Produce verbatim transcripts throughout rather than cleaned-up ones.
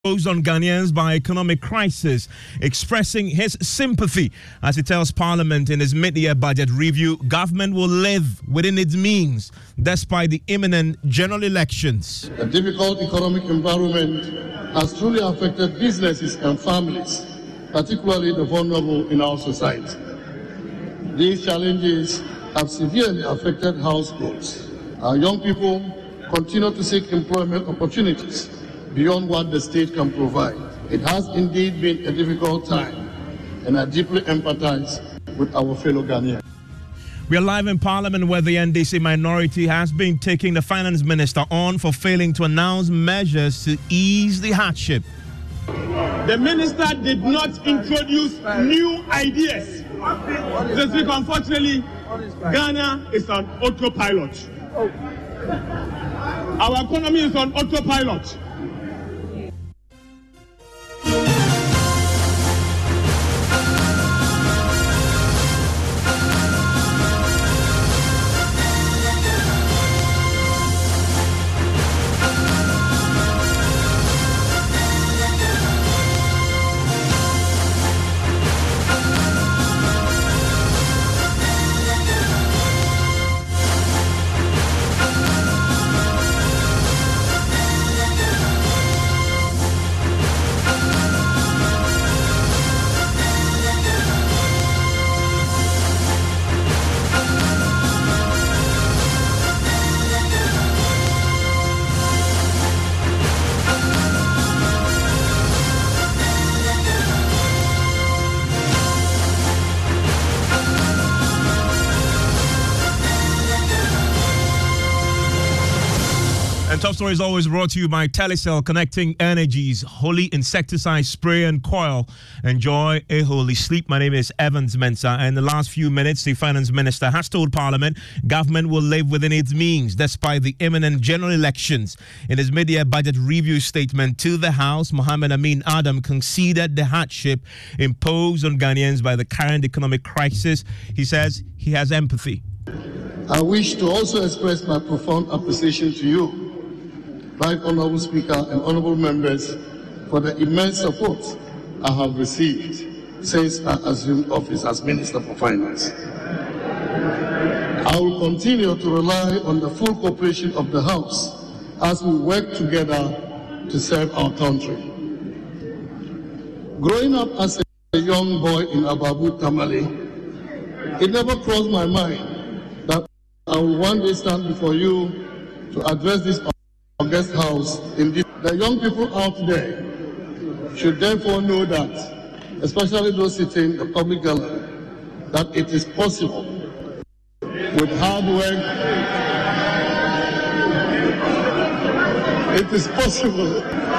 Imposed on Ghanaians by economic crisis, expressing his sympathy as he tells Parliament in his mid-year budget review, government will live within its means despite the imminent general elections. A difficult economic environment has truly affected businesses and families, particularly the vulnerable in our society. These challenges have severely affected households. Our young people continue to seek employment opportunities beyond what the state can provide. It has indeed been a difficult time, and I deeply empathize with our fellow Ghanaians. We are live in Parliament where the N D C minority has been taking the finance minister on for failing to announce measures to ease the hardship. The minister did not introduce new ideas. This week, unfortunately, Ghana is on autopilot. Our economy is on autopilot. And Top Story is always brought to you by Telecel, connecting energies, holy insecticide spray and coil. Enjoy a holy sleep. My name is Evans Mensah. And in the last few minutes, the finance minister has told Parliament government will live within its means despite the imminent general elections. In his mid-year budget review statement to the House, Mohamed Amin Adam conceded the hardship imposed on Ghanaians by the current economic crisis. He says he has empathy. I wish to also express my profound appreciation to you, Right Honourable Speaker and Honourable Members, for the immense support I have received since I assumed office as Minister for Finance. I will continue to rely on the full cooperation of the House as we work together to serve our country. Growing up as a young boy in Ababu, Tamale, it never crossed my mind that I will one day stand before you to address this guest house. In this, the young people out there should therefore know that, especially those sitting in the public gallery, that it is possible with hard work. It is possible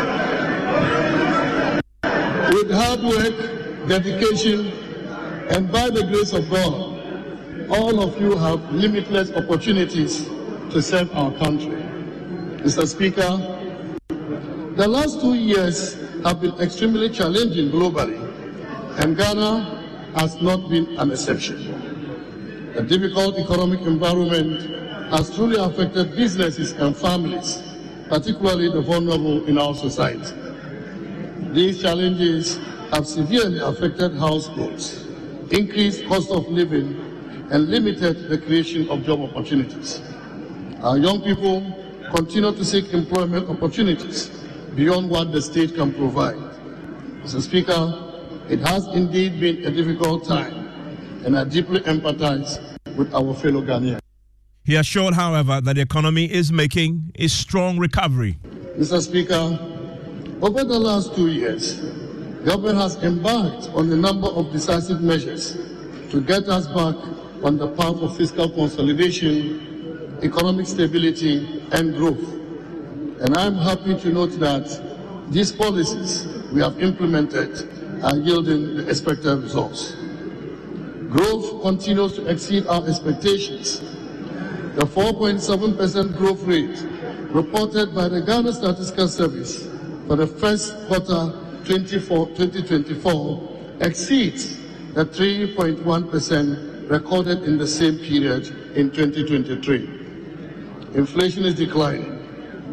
with hard work, dedication, and by the grace of God, all of you have limitless opportunities to serve our country. Mister Speaker, the last two years have been extremely challenging globally, and Ghana has not been an exception. The difficult economic environment has truly affected businesses and families, particularly the vulnerable in our society. These challenges have severely affected households, increased cost of living, and limited the creation of job opportunities. Our young people continue to seek employment opportunities beyond what the state can provide. Mister Speaker, it has indeed been a difficult time, and I deeply empathize with our fellow Ghanaians. He assured, however, that the economy is making a strong recovery. Mister Speaker, over the last two years, government has embarked on a number of decisive measures to get us back on the path of fiscal consolidation, economic stability, and growth. And I'm happy to note that these policies we have implemented are yielding the expected results. Growth continues to exceed our expectations. The four point seven percent growth rate reported by the Ghana Statistical Service for the first quarter twenty twenty-four exceeds the three point one percent recorded in the same period in twenty twenty-three. Inflation is declining.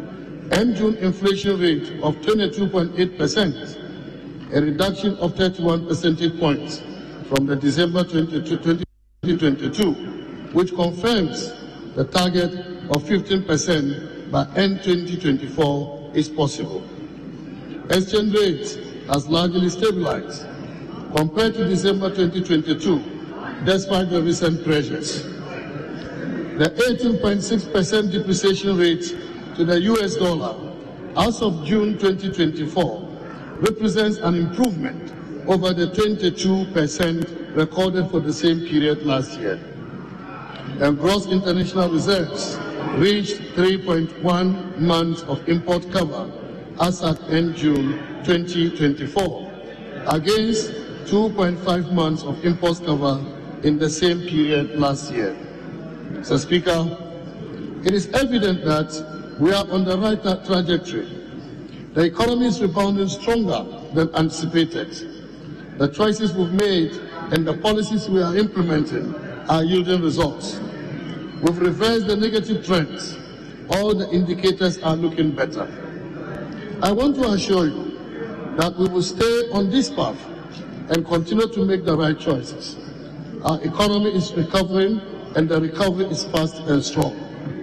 end-June inflation rate of twenty-two point eight percent, a reduction of thirty-one percentage points from the December twenty twenty-two, which confirms the target of fifteen percent by end twenty twenty-four is possible. Exchange rate has largely stabilized compared to December twenty twenty-two, despite the recent pressures. The eighteen point six percent depreciation rate to the U S dollar as of June twenty twenty-four represents an improvement over the twenty-two percent recorded for the same period last year. And gross international reserves reached three point one months of import cover as at end June twenty twenty-four, against two point five months of import cover in the same period last year. Mister Speaker, it is evident that we are on the right tra trajectory. The economy is rebounding stronger than anticipated. The choices we've made and the policies we are implementing are yielding results. We've reversed the negative trends. All the indicators are looking better. I want to assure you that we will stay on this path and continue to make the right choices. Our economy is recovering, and the recovery is fast and strong.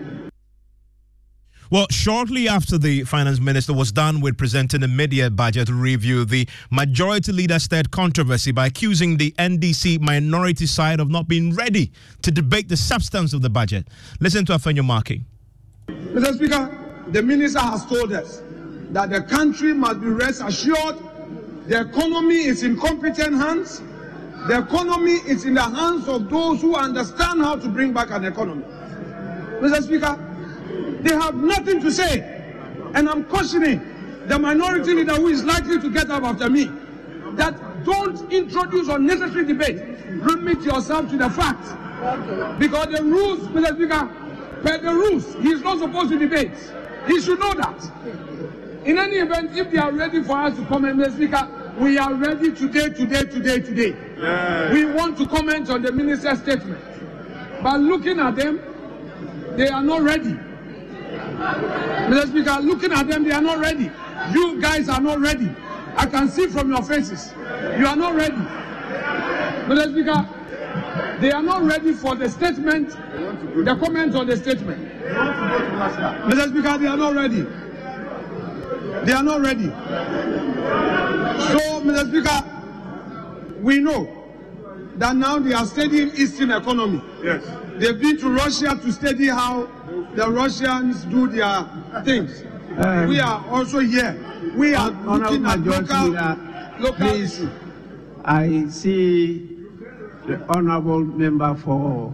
Well, shortly after the finance minister was done with presenting the mid-year budget review, the majority leader stirred controversy by accusing the N D C minority side of not being ready to debate the substance of the budget. Listen to Afenyo Markey. Mister Speaker, the minister has told us that the country must be rest assured the economy is in competent hands. The economy is in the hands of those who understand how to bring back an economy. Mister Speaker, they have nothing to say, and I'm cautioning the minority leader who is likely to get up after me that don't introduce unnecessary debate. Limit yourself to the facts, because the rules, Mister Speaker, per the rules, he is not supposed to debate. He should know that. In any event, if they are ready for us to comment, Mister Speaker, we are ready today, today, today, today. Yeah. We want to comment on the minister's statement, but looking at them, they are not ready. Mister Speaker, looking at them, they are not ready. You guys are not ready. I can see from your faces. You are not ready. Mister Speaker, they are not ready for the statement, the comment on the statement. Mister Speaker, they are not ready. They are not ready. So, Mister Speaker, we know that now they are studying Eastern economy. Yes. They've been to Russia to study how the Russians do their things. Um, we are also here. We are looking at local, local issues. I see the honorable member for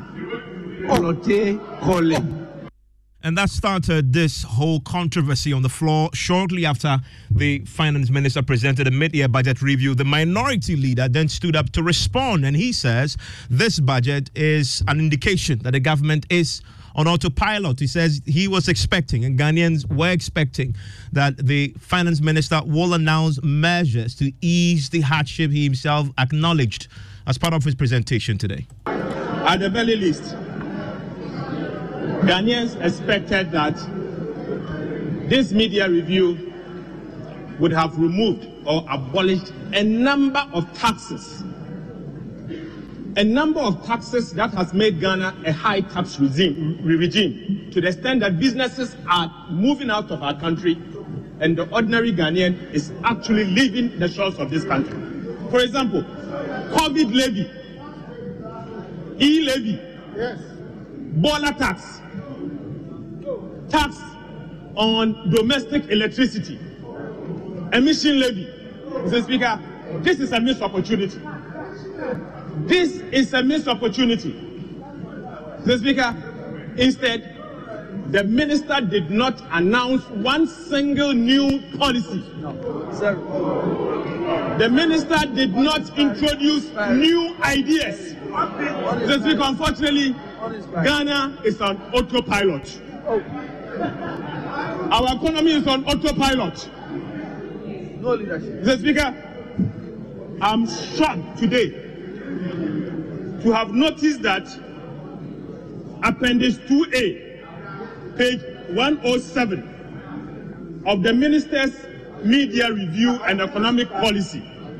Olote Kole. And that started this whole controversy on the floor shortly after the finance minister presented a mid-year budget review. The minority leader then stood up to respond, and he says this budget is an indication that the government is on autopilot. He says he was expecting, and Ghanaians were expecting, that the finance minister will announce measures to ease the hardship he himself acknowledged as part of his presentation today. At the very least, Ghanaians expected that this media review would have removed or abolished a number of taxes. A number of taxes that has made Ghana a high tax regime, regime to the extent that businesses are moving out of our country and the ordinary Ghanaian is actually leaving the shores of this country. For example, COVID levy, e-levy, yes, boiler tax, tax on domestic electricity, emission levy. Mister Speaker, this is a missed opportunity. This is a missed opportunity. Mister Speaker, instead, the minister did not announce one single new policy. No, sir. The minister did not introduce new ideas. Mister Speaker, unfortunately, Ghana is on autopilot. Oh. Our economy is on autopilot. No leadership. Mister Speaker, I'm shocked today to have noticed that Appendix two A, page one oh seven of the Minister's Media Review and Economic Policy.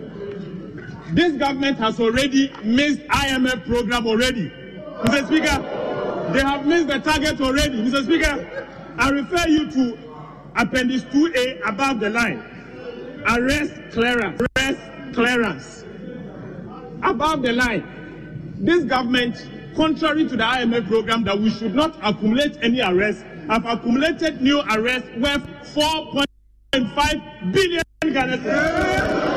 This government has already missed I M F program already. Mister Speaker, they have missed the target already. Mister Speaker, I refer you to Appendix two A above the line. Arrest clearance. Arrest clearance. Above the line. This government, contrary to the I M F program that we should not accumulate any arrests, have accumulated new arrests worth four point five billion Ghana cedis.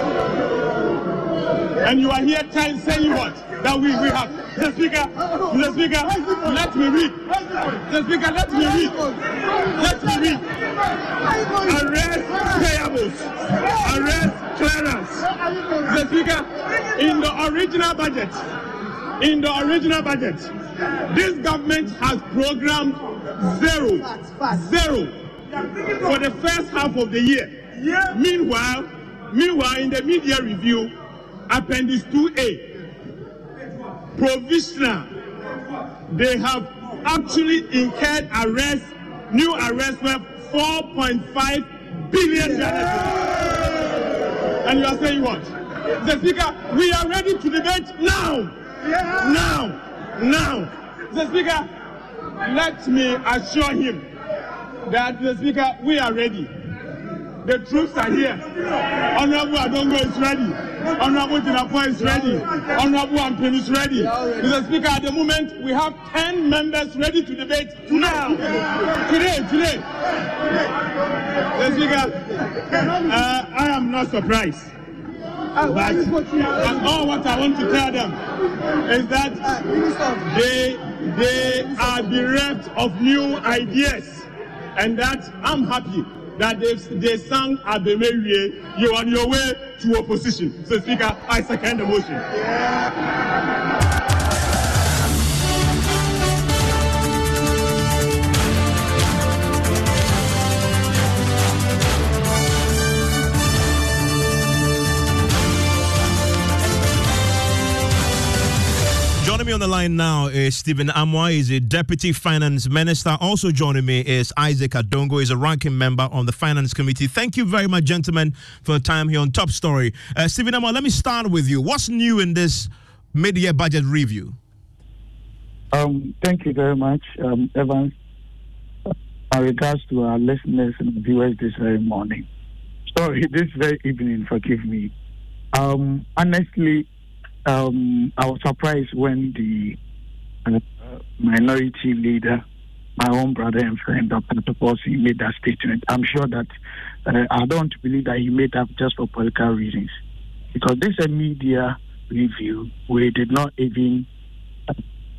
And you are here trying saying what? That we, we have. Mister Speaker, Mister Speaker, let me read. Mister Speaker, let me read. Let me read. Arrest payables. Arrest clearance. Mister Speaker, in the original budget, in the original budget, this government has programmed zero, zero for the first half of the year. Meanwhile, meanwhile, in the media review, Appendix two A, provisional, they have actually incurred arrests, new arrests worth four point five billion dollars. And you are saying what? The Speaker, we are ready to debate now. Now. Now. The Speaker, let me assure him that, the Speaker, we are ready. The troops are here. Honorable Adongo is ready. Honorable Tinapua is ready. Honorable Ampin is ready. Mister Speaker, at the moment, we have ten members ready to debate now. Today, today. Mister Speaker, uh, I am not surprised. But and all what I want to tell them is that they, they are bereft of new ideas. And that I'm happy that they, they sang Abemerie, you're on your way to opposition. So, Speaker, I second the motion. Yeah. Joining me on the line now is Stephen Amoah. He's a Deputy Finance Minister. Also joining me is Isaac Adongo. He's a ranking member on the Finance Committee. Thank you very much, gentlemen, for the time here on Top Story. Uh, Stephen Amoah, let me start with you. What's new in this mid-year budget review? Um, thank you very much, um, Evans. In regards to our listeners and viewers this very morning. Sorry, this very evening, forgive me. Um, honestly, Um, I was surprised when the uh, minority leader, my own brother and friend, Doctor Toposi, made that statement. I'm sure that uh, I don't believe that he made that just for political reasons. Because this is a media review where he did not even uh,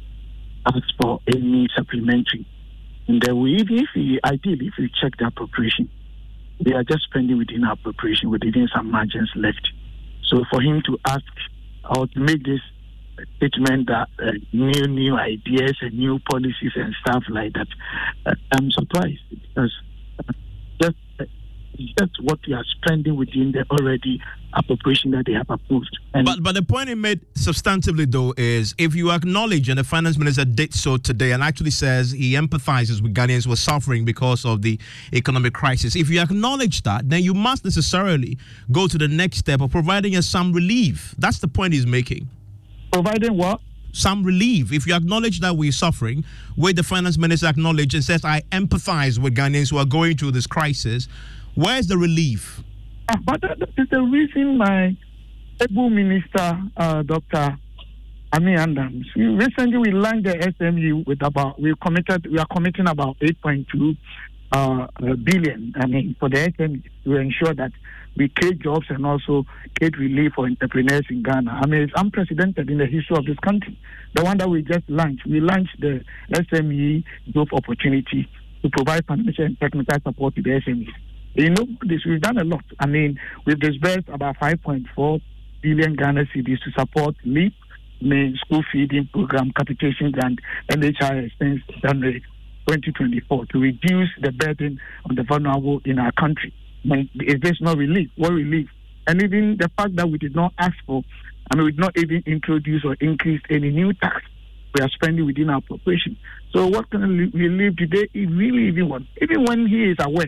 ask for any supplementary. And then we, if he, ideally, if we check the appropriation, they are just spending within our appropriation with even some margins left. So for him to ask or to make this statement that uh, new new ideas and new policies and stuff like that, uh, I'm surprised because uh, just uh, just what we are spending within the already appropriation that they have approved. And but but the point he made substantively though is if you acknowledge, and the finance minister did so today, and actually says he empathizes with Ghanaians who are suffering because of the economic crisis. If you acknowledge that, then you must necessarily go to the next step of providing us some relief. That's the point he's making. Providing what? Some relief. If you acknowledge that we're suffering, where the finance minister acknowledges and says, I empathize with Ghanaians who are going through this crisis, where's the relief? Uh, but that is the reason my able minister, uh, Doctor Ami Adams, recently we launched the S M U with about, we committed, we are committing about eight point two uh, billion, I mean, for the S M U to ensure that we create jobs and also create relief for entrepreneurs in Ghana. I mean, it's unprecedented in the history of this country. The one that we just launched, we launched the S M E Growth Opportunity to provide financial and technical support to the S M Es. You know, this we've done a lot. I mean, we've disbursed about five point four billion Ghana cedis to support LEAP, main school feeding program, capitation grant, N H I expense January twenty twenty-four to reduce the burden on the vulnerable in our country. Is this not relief? What relief? And even the fact that we did not ask for, I mean, we did not even introduce or increase any new tax we are spending within our appropriation. So what kind of relief did they really even want? Even when he is aware,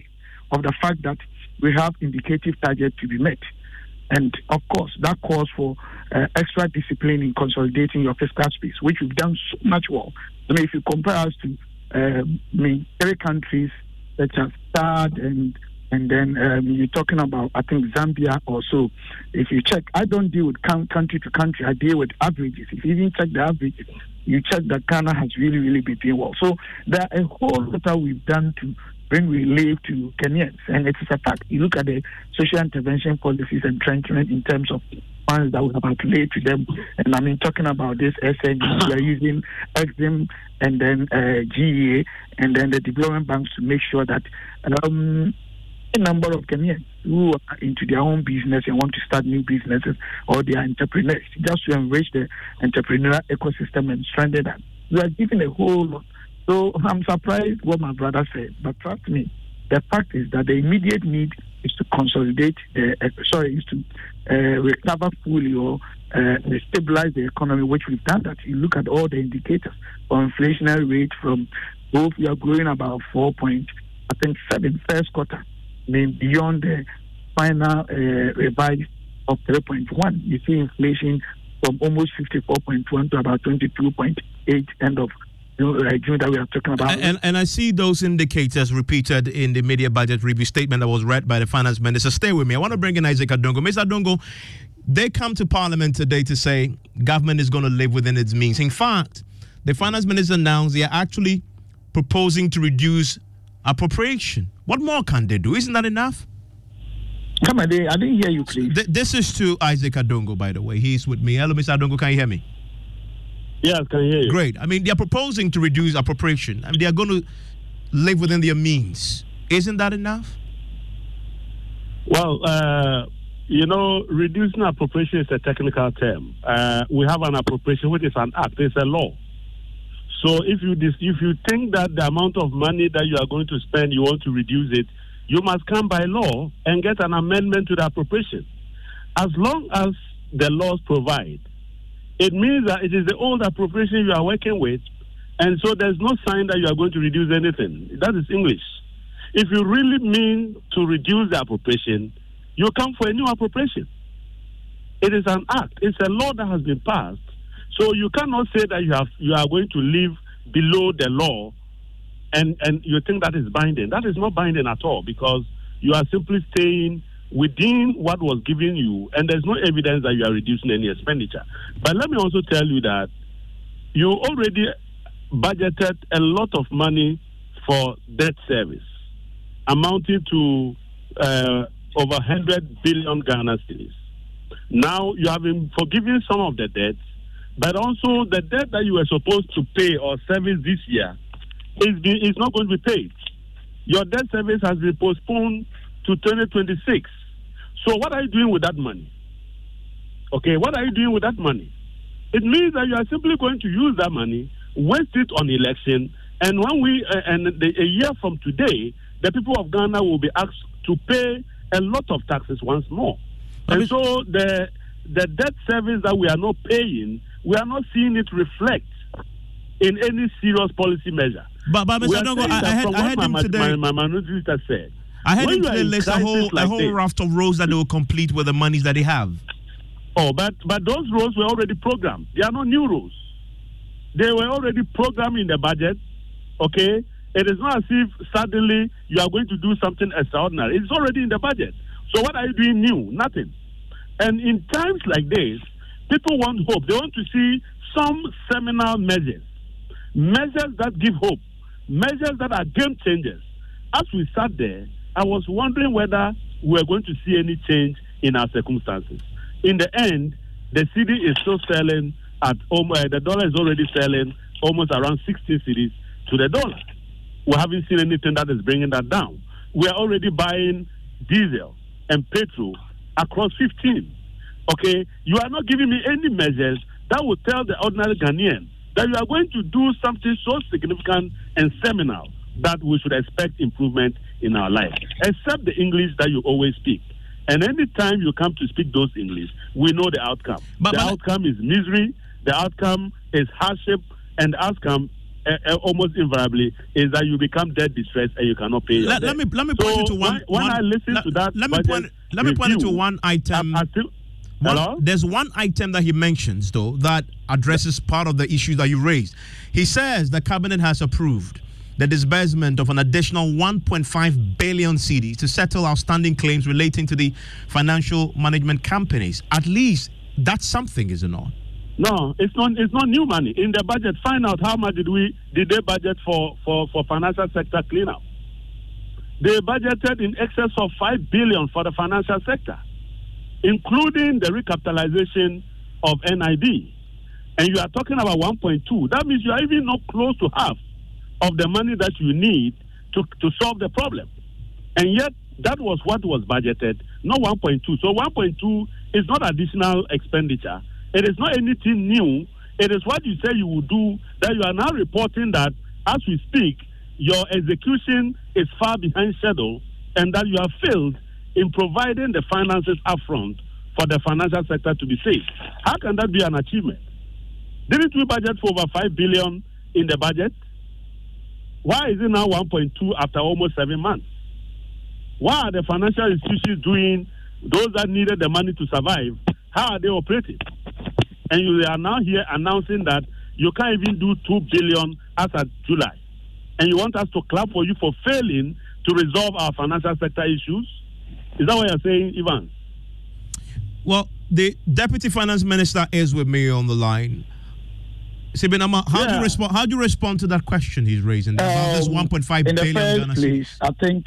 of the fact that we have indicative targets to be met. And of course, that calls for uh, extra discipline in consolidating your fiscal space, which we've done so much well. I mean, if you compare us to uh, I mean, three countries such as Chad and and then um, you're talking about, I think, Zambia or so. If you check, I don't deal with country to country. I deal with averages. If you even check the averages, you check that Ghana has really, really been doing well. So there are a whole lot that we've done to bring relief to Kenyans. And it is a fact. You look at the social intervention policies and entrenchment in terms of funds that we have applied to them. And I mean, talking about this S N D, we are using Exim and then uh, G E A and then the development banks to make sure that um, a number of Kenyans who are into their own business and want to start new businesses, or they are entrepreneurs, just to enrich the entrepreneurial ecosystem and strengthen that. We are giving a whole lot. So I'm surprised what my brother said, but trust me, the fact is that the immediate need is to consolidate, uh, uh, sorry, is to uh, recover fully or uh, stabilize the economy, which we've done that. You look at all the indicators for inflationary rate from both, we are growing about four point, I think, seven first quarter. I mean, beyond the final uh, revise of three point one, you see inflation from almost fifty-four point one to about twenty-two point eight end of June, uh, June that we are talking about. And, and I see those indicators repeated in the media budget review statement that was read by the finance minister. Stay with me. I want to bring in Isaac Adongo. Mister Adongo, they come to Parliament today to say government is going to live within its means. In fact, the finance minister announced they are actually proposing to reduce appropriation. What more can they do? Isn't that enough? Come on, I didn't hear you, please. Th- this is to Isaac Adongo, by the way. He's with me. Hello, Mister Adongo. Can you hear me? Yes, can hear you. Great. I mean, they are proposing to reduce appropriation. I mean, they are going to live within their means. Isn't that enough? Well, uh, you know, reducing appropriation is a technical term. Uh, we have an appropriation, which is an act. It's a law. So if you if you think that the amount of money that you are going to spend, you want to reduce it, you must come by law and get an amendment to the appropriation. As long as the laws provide, it means that it is the old appropriation you are working with, and so there's no sign that you are going to reduce anything. That is English. If you really mean to reduce the appropriation, you come for a new appropriation. It is an act. It's a law that has been passed. So you cannot say that you have you are going to live below the law and, and you think that is binding. That is not binding at all, because you are simply staying within what was given you, and there's no evidence that you are reducing any expenditure. But let me also tell you that you already budgeted a lot of money for debt service, amounting to uh, over one hundred billion Ghana cedis. Now you have been forgiving some of the debts, but also the debt that you were supposed to pay or service this year is, be, is not going to be paid. Your debt service has been postponed to twenty twenty-six. So what are you doing with that money? Okay, what are you doing with that money? It means that you are simply going to use that money, waste it on election, and when we uh, and the, a year from today, the people of Ghana will be asked to pay a lot of taxes once more. And so the the debt service that we are not paying, we are not seeing it reflect in any serious policy measure. But, but Mister Adongo, I, I had, I had him my, today. My, my minority said. I had him today list a whole, like a whole this, raft of roads that they will complete with the monies that they have. Oh, but but those roads were already programmed. They are not new roads. They were already programmed in the budget. Okay, it is not as if suddenly you are going to do something extraordinary. It's already in the budget. So what are you doing new? Nothing. And in times like this, people want hope. They want to see some seminal measures, measures that give hope, measures that are game changers. As we sat there, I was wondering whether we were going to see any change in our circumstances. In the end, the cedi is still selling at almost, uh, the dollar is already selling almost around sixteen cedis to the dollar. We haven't seen anything that is bringing that down. We are already buying diesel and petrol across fifteen. Okay, you are not giving me any measures that will tell the ordinary Ghanaian that you are going to do something so significant and seminal that we should expect improvement in our life, except the English that you always speak. And any time you come to speak those English, we know the outcome. But, the but outcome is misery, the outcome is hardship, and the outcome uh, uh, almost invariably is that you become debt distressed and you cannot pay your let, debt. let me let me so point you to one. When, when one, I listen let, to that, let me point. Let me point you to one item. I, I still, one, hello? there's one item that he mentions though that addresses part of the issues that you raised. He says the cabinet has approved the disbursement of an additional one point five billion cedis to settle outstanding claims relating to the financial management companies. At least that's something, is it not? No, it's not. It's not new money in the budget. Find out how much did we did they budget for for for financial sector cleanup. They budgeted in excess of five billion for the financial sector, including the recapitalization of N I B. And you are talking about one point two. That means you are even not close to half of the money that you need to, to solve the problem. And yet, that was what was budgeted, not one point two. So one point two is not additional expenditure. It is not anything new. It is what you say you will do, that you are now reporting that, as we speak, your execution is far behind schedule and that you have failed in providing the finances upfront for the financial sector to be safe. How can that be an achievement? Didn't we budget for over five billion dollars in the budget? Why is it now one point two after almost seven months? Why are the financial institutions doing, those that needed the money to survive, how are they operating? And you are now here announcing that you can't even do two billion dollars as of July. And you want us to clap for you for failing to resolve our financial sector issues? Is that what you're saying, Ivan? Well, the Deputy Finance Minister is with me on the line. Sibinama, how yeah. do you respond? How do you respond to that question he's raising about um, this one point five billion? In the first place, I think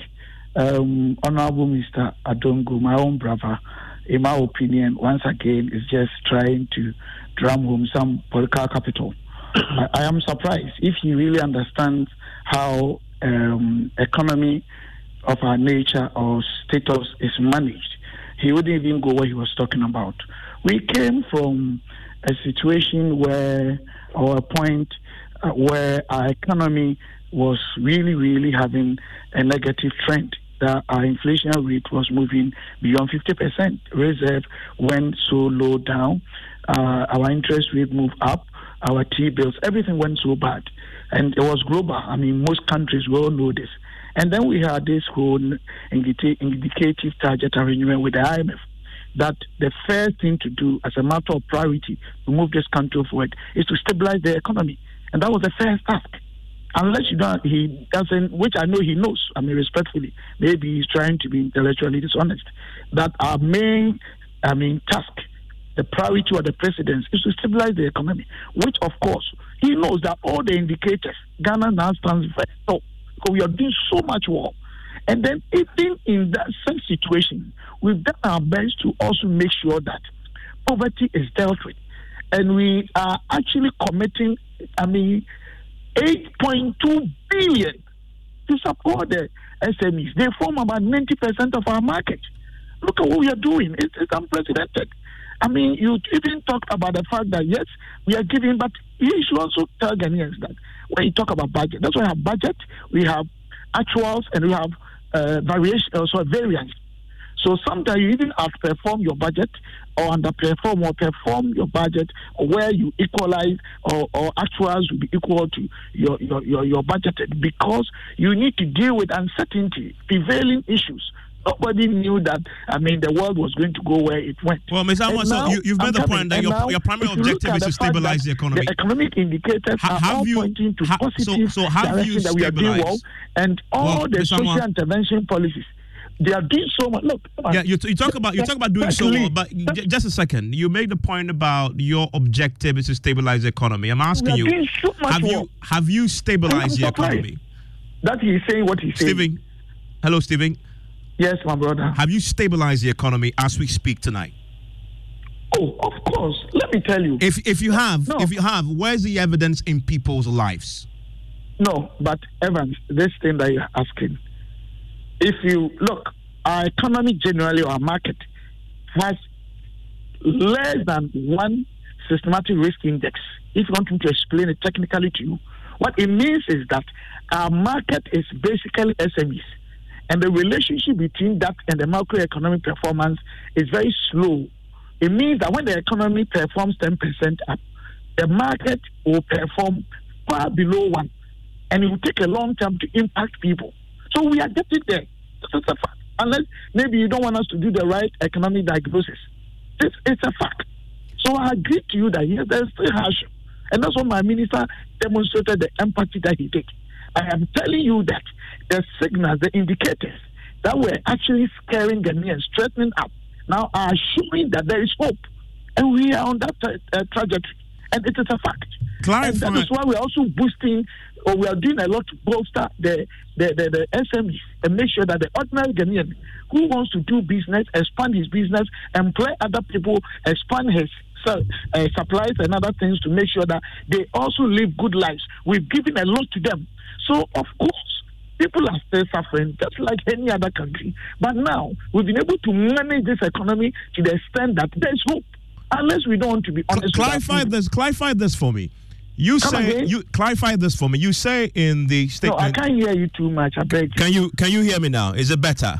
um, Honorable Mister Adongo, my own brother, in my opinion, once again, is just trying to drum home some political capital. I, I am surprised if he really understands how um, economy of our nature or status is managed. He wouldn't even go what he was talking about. We came from a situation where, or a point uh, where our economy was really, really having a negative trend. That our inflation rate was moving beyond fifty percent. Reserve went so low down. Uh, our interest rate moved up. Our T-bills, everything went so bad. And it was global. I mean, most countries will know this. And then we had this whole indicative target arrangement with the I M F, that the first thing to do as a matter of priority to move this country forward is to stabilize the economy. And that was the first task. Unless you don't, he doesn't, which I know he knows, I mean, respectfully, maybe he's trying to be intellectually dishonest, that our main, I mean, task, the priority of the presidency is to stabilize the economy, which, of course, he knows that all the indicators, Ghana now stands very low, because we are doing so much work. And then even in that same situation, we've done our best to also make sure that poverty is dealt with. And we are actually committing, I mean, eight point two billion to support the S M Es. They form about ninety percent of our market. Look at what we are doing. It's, it's unprecedented. I mean, you even talked about the fact that, yes, we are giving, but you should also tell Ghanaians that when you talk about budget, that's why we have budget, we have actuals, and we have uh, variation, also variance. So sometimes you even outperform your budget or underperform or perform your budget, or where you equalize or, or actuals will be equal to your, your, your, your budget, because you need to deal with uncertainty, prevailing issues. Nobody knew that, I mean, the world was going to go where it went. Well, Mister Amos, so you, you've made the point that your, now, your primary objective is to stabilize the economy. The economic indicators ha, are all you, pointing to ha, positive so, so direction that we are doing well, and all well, the Mister social Amos, intervention policies, they are doing so much. Look, yeah, you, you talk about you talk about doing so well, but j- just a second. You made the point about your objective is to stabilize the economy. I'm asking you, so have well. you have you stabilized the economy? That he's saying what he's saying. Stephen, hello, Stephen. Yes, my brother. Have you stabilized the economy as we speak tonight? Oh, of course. Let me tell you. If if you have, no. if you have, where's the evidence in people's lives? No, but Evans, this thing that you're asking, if you look, our economy generally, our market, has less than one systematic risk index. If you want me to explain it technically to you, what it means is that our market is basically S M Es. And the relationship between that and the macroeconomic performance is very slow. It means that when the economy performs ten percent up, the market will perform far below one, and it will take a long time to impact people. So we are getting there. This is a fact. Unless maybe you don't want us to do the right economic diagnosis. This is a fact. So I agree to you that yes, there's still hardship. And that's what my minister demonstrated the empathy that he did. I am telling you that the signals, the indicators that were actually scaring Ghanaians, straightening up, now are showing that there is hope. And we are on that tra- uh, trajectory. And it is a fact. Clarify. And that is why we're also boosting, or we are doing a lot to bolster the, the, the, the S M Es and make sure that the ordinary Ghanaian who wants to do business, expand his business, employ other people, expand his uh, supplies and other things to make sure that they also live good lives. We've given a lot to them. So, of course, people are still suffering just like any other country. But now, we've been able to manage this economy to the extent that there's hope. Unless we don't want to be honest. Clarify this. Clarify this for me. You Come say again? you clarify this for me. You say in the statement. No, I can't hear you too much. I beg you. Can you can you hear me now? Is it better?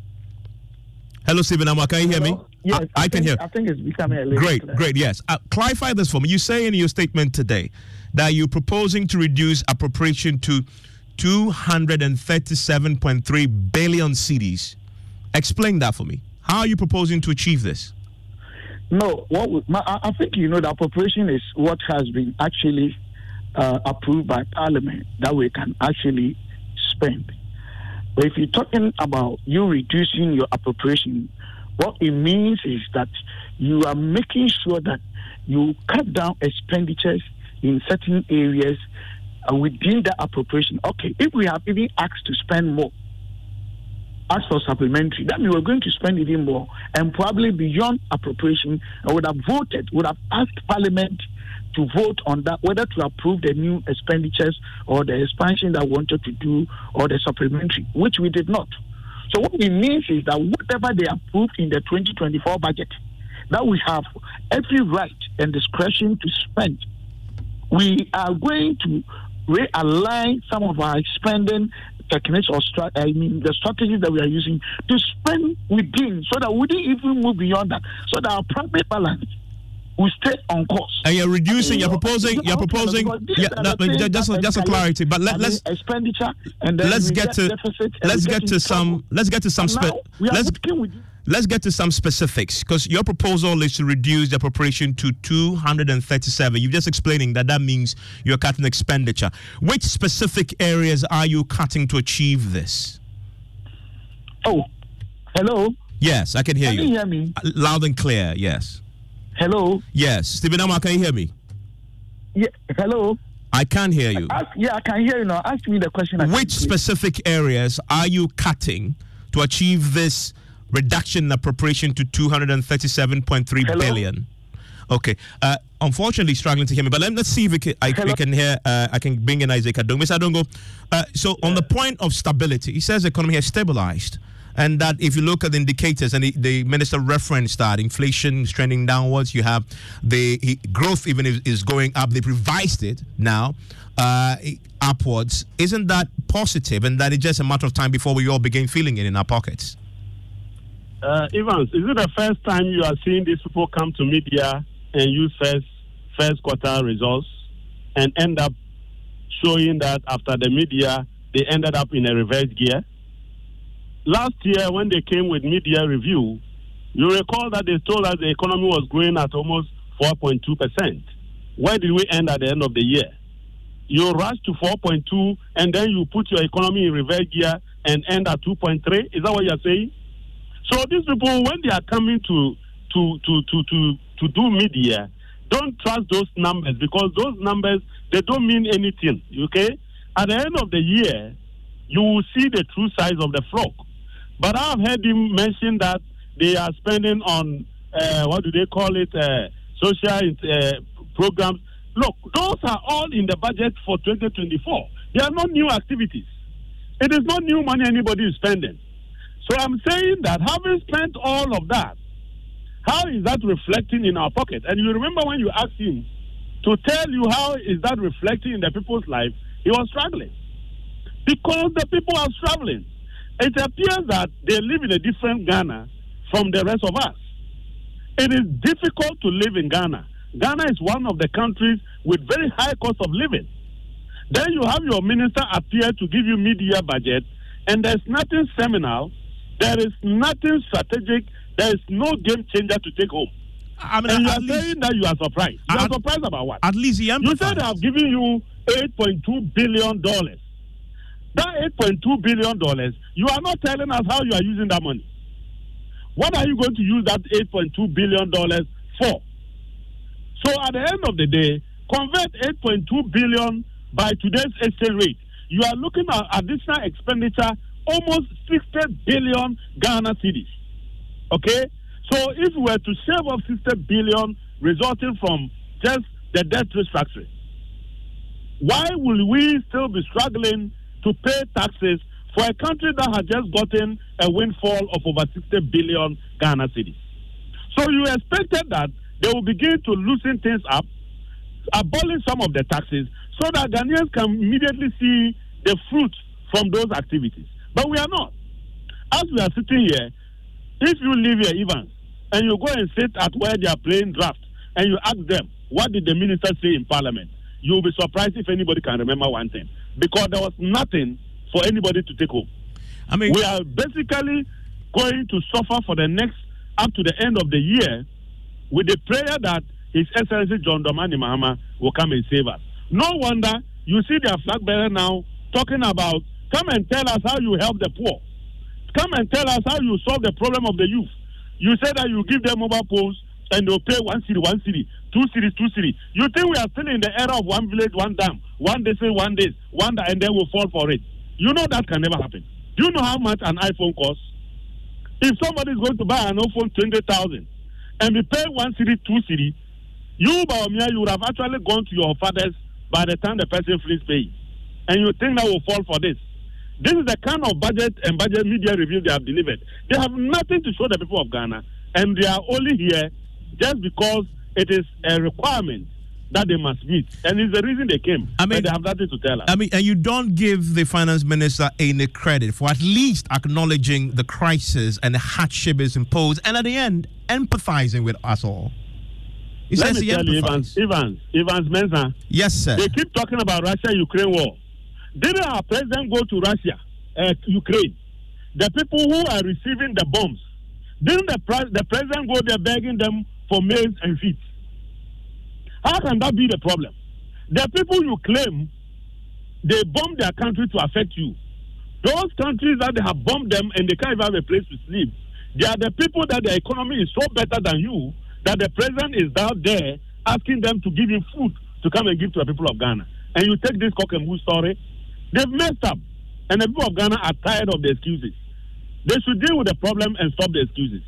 Hello, Stephen Amwa. Can you hear me? Yes, I, I, I think, can hear. I think it's becoming a little Great, clear. great. Yes. Uh, clarify this for me. You say in your statement today that you're proposing to reduce appropriation to two hundred thirty-seven point three billion cedis. Explain that for me. How are you proposing to achieve this? No, what we, my, I think you know the appropriation is what has been actually uh, approved by Parliament that we can actually spend. But if you're talking about you reducing your appropriation, what it means is that you are making sure that you cut down expenditures in certain areas uh, within the appropriation. Okay, if we have even asked to spend more, ask for supplementary, then we were going to spend even more, and probably beyond appropriation, I would have voted, would have asked Parliament to vote on that, whether to approve the new expenditures or the expansion that we wanted to do, or the supplementary, which we did not. So what it means is that whatever they approved in the twenty twenty-four budget, that we have every right and discretion to spend. We are going to realign some of our spending techniques or strat- I mean the strategies that we are using to spend within, so that we didn't even move beyond that, so that our private balance will stay on course. And you're reducing, And, you're you proposing, know, you're proposing, yeah, no, just, just, a, just a clarity, but let, let's expenditure and then let's we get to deficit let's get get to some trouble. let's get to some And spe- now we are let's working with you. let's get to some specifics, because your proposal is to reduce the appropriation to two hundred thirty-seven. You're just explaining that that means you're cutting expenditure. Which specific areas are you cutting to achieve this? Oh, hello. Yes, I can hear Can you. you hear me? Uh, Loud and clear. Yes. Hello. Yes. Stephen Amwa, can you hear me? Yeah. Hello. I can hear you. Ask, yeah, I can hear you now. Ask me the question. again, Which please. specific areas are you cutting to achieve this reduction in appropriation to two hundred thirty-seven point three Hello? billion? Okay. Uh, unfortunately, struggling to hear me, but let, let's see if we can, I, we can hear. Uh, I can bring in Isaac Adong. Mister Adongo, uh, so on the point of stability, he says the economy has stabilized, and that if you look at the indicators, and the, the minister referenced that inflation is trending downwards, you have the he, growth even is, is going up. They've revised it now uh, upwards. Isn't that positive, and that it's just a matter of time before we all begin feeling it in our pockets? Uh, Evans, is it the first time you are seeing these people come to media and use first first quarter results and end up showing that after the media they ended up in a reverse gear? Last year when they came with media review, you recall that they told us the economy was growing at almost four point two percent. Where did we end at the end of the year? You rush to four point two and then you put your economy in reverse gear and end at two point three. Is that what you're saying? So these people, when they are coming to to to to to, to do media, don't trust those numbers, because those numbers, they don't mean anything. Okay? At the end of the year, you will see the true size of the frog. But I've heard him mention that they are spending on uh, what do they call it, uh, social uh, programs. Look, those are all in the budget for twenty twenty-four. They are not new activities. It is not new money anybody is spending. So I'm saying that having spent all of that, how is that reflecting in our pocket? And you remember when you asked him to tell you how is that reflecting in the people's life, he was struggling. Because the people are struggling. It appears that they live in a different Ghana from the rest of us. It is difficult to live in Ghana. Ghana is one of the countries with very high cost of living. Then you have your minister appear to give you mid-year budget, and there's nothing seminal, there is nothing strategic, there is no game changer to take home. I mean, and you are least, saying that you are surprised. You at, are surprised about what? At least he You said they have given you eight point two billion dollars. That eight point two billion dollars, you are not telling us how you are using that money. What are you going to use that eight point two billion dollars for? So at the end of the day, convert eight point two billion dollars by today's exchange rate. You are looking at additional expenditure, almost sixty billion Ghana cedis. Okay? So if we were to save off sixty billion resulting from just the debt restructuring, why will we still be struggling to pay taxes for a country that has just gotten a windfall of over sixty billion Ghana cedis? So you expected that they will begin to loosen things up, abolish some of the taxes, so that Ghanaians can immediately see the fruits from those activities. But we are not. As we are sitting here, if you live here, Evans, and you go and sit at where they are playing draft, and you ask them, what did the minister say in Parliament? You will be surprised if anybody can remember one thing. Because there was nothing for anybody to take home. I mean, we are basically going to suffer for the next, up to the end of the year, with the prayer that His Excellency John Dramani Mahama will come and save us. No wonder you see their flag bearer now talking about, come and tell us how you help the poor. Come and tell us how you solve the problem of the youth. You said that you give them mobile phones and they'll pay one city, one city, two cities, two cities. You think we are still in the era of one village, one dam, one day, say one day, one day, and then we'll fall for it? You know that can never happen. Do you know how much an iPhone costs? If somebody is going to buy an iPhone twenty thousand and be paying one city, two city, you, Baumia, you would have actually gone to your fathers by the time the person finishes paying. And you think that will fall for this. This is the kind of budget and budget media review they have delivered. They have nothing to show the people of Ghana, and they are only here just because it is a requirement that they must meet. And it's the reason they came. I mean, they have nothing to tell us. I mean, and you don't give the finance minister any credit for at least acknowledging the crisis and the hardship is imposed, and at the end, empathizing with us all. He Let says me he tell you, empathize. Evans, Evans, Evans Mensah. Yes, sir. They keep talking about Russia-Ukraine war. Didn't our president go to Russia, uh, Ukraine? The people who are receiving the bombs, didn't the, pre- the president go there begging them for maize and feet? How can that be the problem? The people you claim, they bomb their country to affect you. Those countries that they have bombed them and they can't even have a place to sleep, they are the people that their economy is so better than you that the president is down there asking them to give him food to come and give to the people of Ghana. And you take this cock and bull story, they've messed up. And the people of Ghana are tired of the excuses. They should deal with the problem and stop the excuses.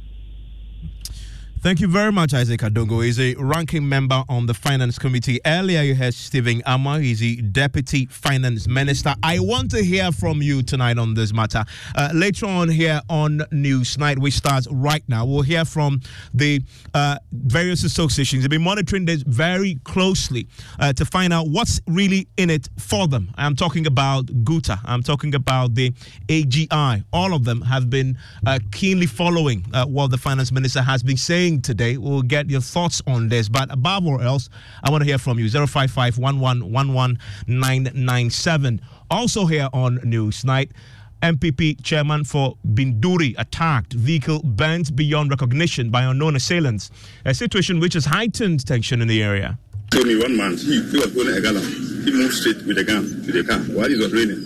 Thank you very much, Isaac Adongo. He's a ranking member on the Finance Committee. Earlier, you heard Stephen Amma. He's the Deputy Finance Minister. I want to hear from you tonight on this matter. Uh, later on here on Newsnight, which starts right now, we'll hear from the uh, various associations. They've been monitoring this very closely uh, to find out what's really in it for them. I'm talking about GUTA. I'm talking about the A G I. All of them have been uh, keenly following uh, what the Finance Minister has been saying today. We'll get your thoughts on this, but above all else, I want to hear from you. zero five five, one one one one, nine nine seven. Also here on Newsnight, M P P chairman for Binduri attacked, vehicle burnt beyond recognition by unknown assailants, a situation which has heightened tension in the area. Told me one man, he, he was going to a gallon. He moved straight with a gun to the car while it was raining.